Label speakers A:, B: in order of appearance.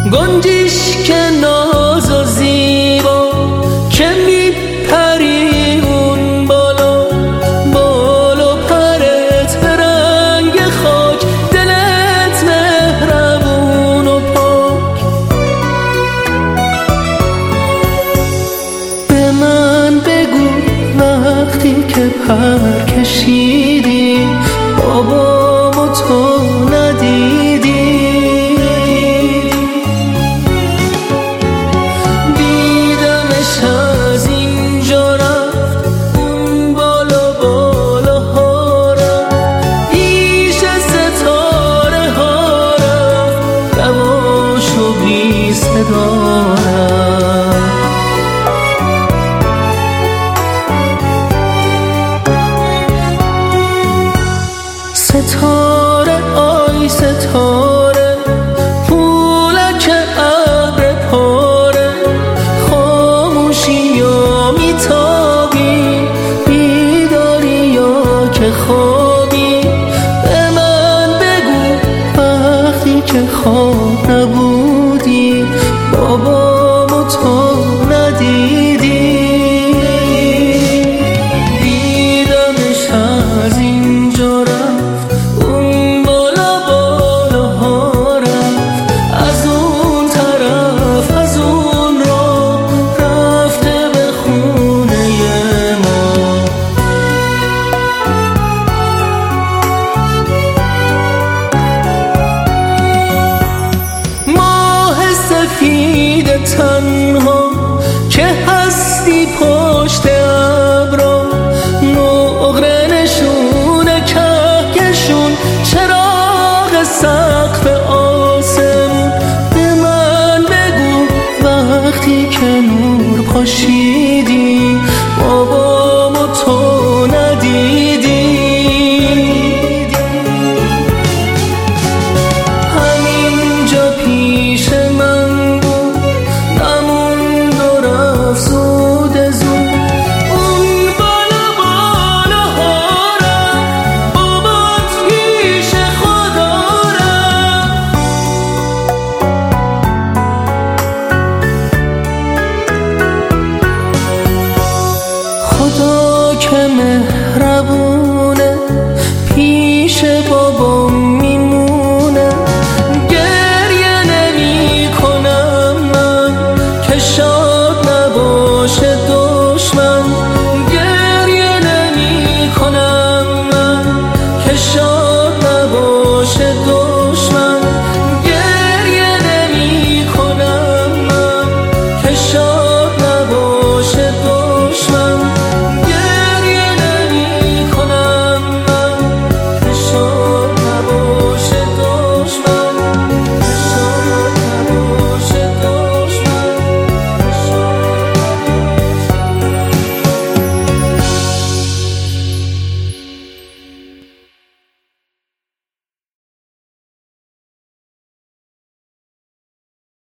A: گنجیش که ناز و زیبا که میپری اون بالا، بالا پرت رنگ خاک، دلت مهربون و پاک. به من بگو وقتی که پر کشیدی بابامو تو ندیدی، دیدمش از اینجا رفت اون بالا بالاها رفت، پیش ستاره ها رفت، رواش و بی صدا رفت. ستاره آی ستاره پولک ابر پاره، خاموشی یا میتابی، بیداری یا که خوابی. به من بگو وقتی که خواب نبودی بابامو تو ندیدی، دیدمش از اینجا رفت اون بالا بالاها رفت، از اون طرف از اون راه رفته به خونه ما. ماه سفید تنها که هستی پشت ابرا، نقره نشون کهکشون چراغ سر